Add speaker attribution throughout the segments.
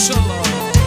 Speaker 1: شاء الله.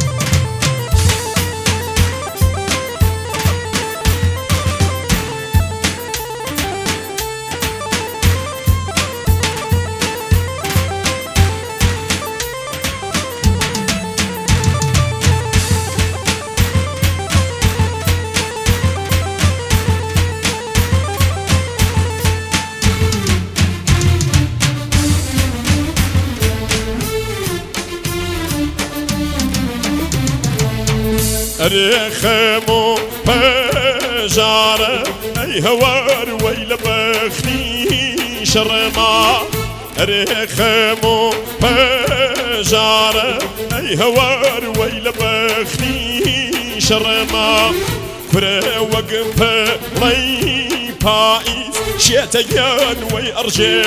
Speaker 2: رخمو بجارة أي هوار ويل بخني شرما رخمو بجارة أي هوار ويل بخني شرما كره وقف لي بايز شيتيان ويرجع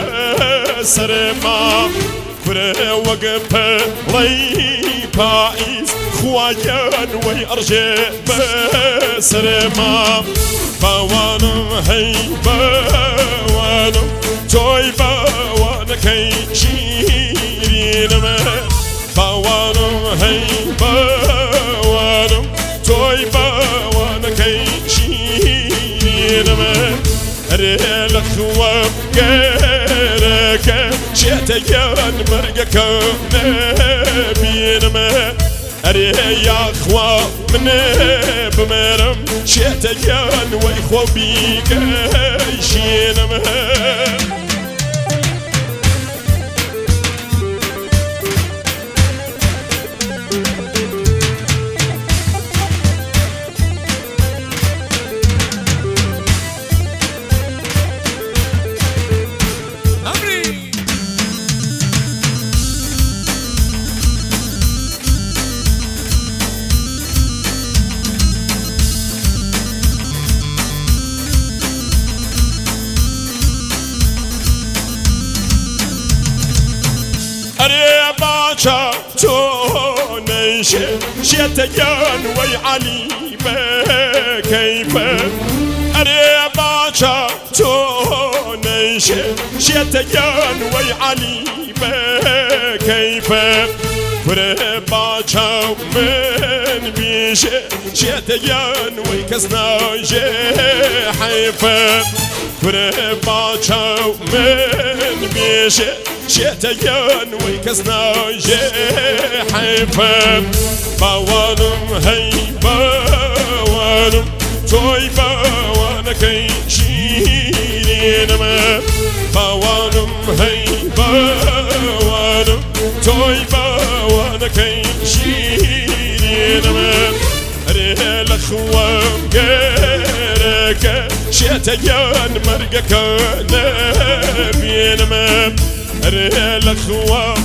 Speaker 2: بسرما كره وقف لي بايز خوايان ويرجع بسرما بوانم هي بوانم توي بوانا كي شيرين ما بوانم هي بوانم توي بوانا كي شيرين ما ريلك وبقرك شيتيان مرقك نبين ما أري يا أخوة من بمرم شيتيان وإخوة بيك شينما باچا تو نيشه شيتيان وي علي بكيف أري باچا تو نيشه شيتيان وي علي بكيف كره باچا من بيشه شيتيان وي كسناجه حيفه كره باچا من بيشه شيتيان ويكسنا حيفا بوانم هي بوانم توي بوانا كي شيرين ما بوانم هي بوانم توي بوانا كي شيرين ما ريل خوام جرك شيتيان مرقك نبين ما ريل خوا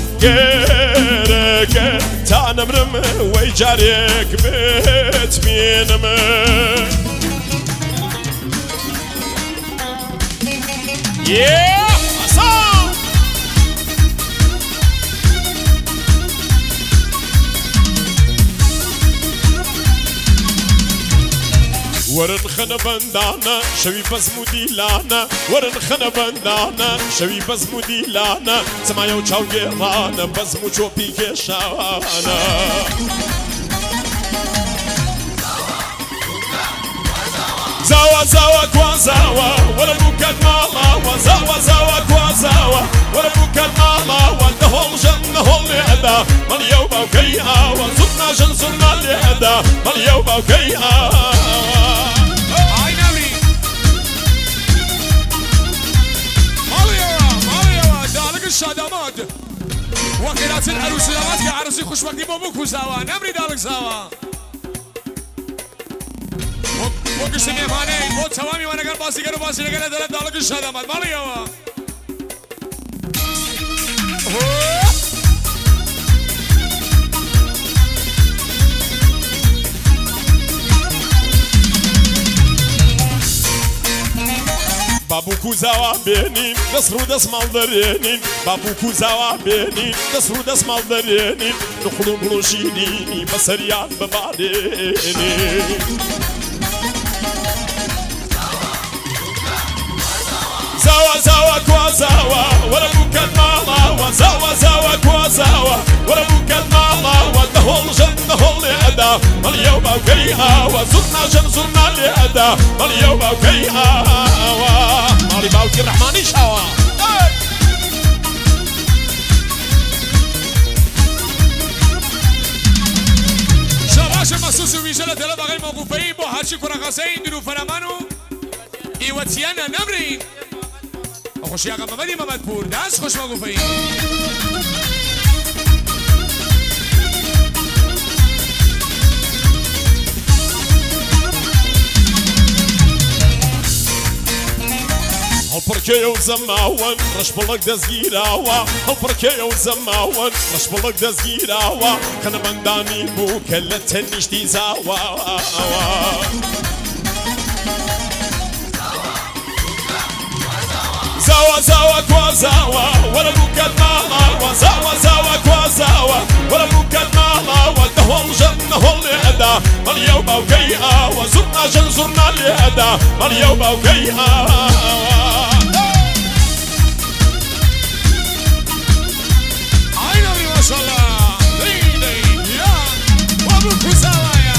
Speaker 2: غيرك تانا مرم ويجاريك بيت بينما ورن خنا بندانا شوي بس موديلانا ورن خنا بندانا شوي بس موديلانا سمايا وچاو گرانا بس مو بيكي شانا زاوا زاوا كوازاوا ولا بوكال ماما وزاوا زاوا كوازاوا ولا بوكال ماما والدهول جنة هول يدا من يوبا وكيها وزدنا جن زدنا ليدا من يوبا وكيها
Speaker 1: الشادامات وكيلات العروس لوات كعروسي خوش وقتي بابوك وزاوا نمري دالك زاوا وكش تنيفاني بوت سوامي وانا قال باسي قالوا باسي لقنا دالك الشادامات مالي يوا
Speaker 2: بابوكو زاوا بينين دسرو دس مالدرينين بابوكو زاوا بينين دسرو دس مالدرينين نخلو بلوشيني بسريان ببعديني زاوا زاوا كوازاوا ولا بوكال ماما وزاوا زاوا كوازاوا ولا بوكال ماما وكيها وزرنا زرنا اليدا اليوم وكيها مالي باوكي الرحمن شاوا
Speaker 1: شباش مسوس ويجلة دلبا غير موقوفين بو هرشي كراغاسين دلو فنمانو ايواتيانا نمرين خوش يا محمد محمد پور داس خوش موقوفين
Speaker 2: هالبركي وزماون رش بلق دزگیراوا هالبركي وزماون رش بلق دزگیراوا خنا بندانی بو کل تنشتی زاوا زاوا زاوا كوا زاوا ولا بوكات ماما زاوا زاوا كوا زاوا ولا بوكات ماما والدهول جنة هول يدا اليوم وكيها وزرنا زرنا اليدا اليوم وكيها
Speaker 1: ما شاء الله دي يا وابوكو زوايا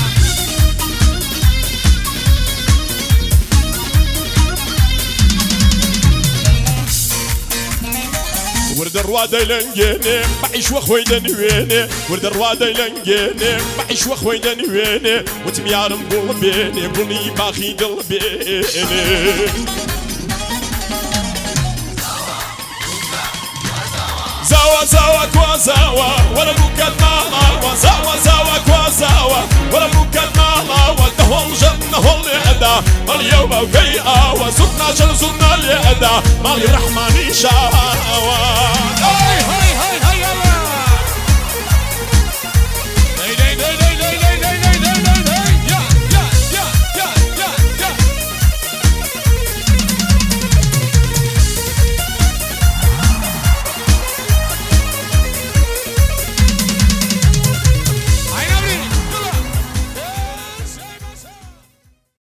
Speaker 2: ورد الروادة لنجيني بعيش وخوي دنويني ورد الروادة لنجيني بعيش وخوي دنويني وتميارم قلبيني قلني باخي قلبيني زاوا زاوا كوا زاوا ولا بوكات ماما زاوا زاوا كوا زاوا ولا بوكات ماما والدهول جنة هول يدا اليوم وكيها وزرنا زرنا اليدا مالي الرحمن شاوا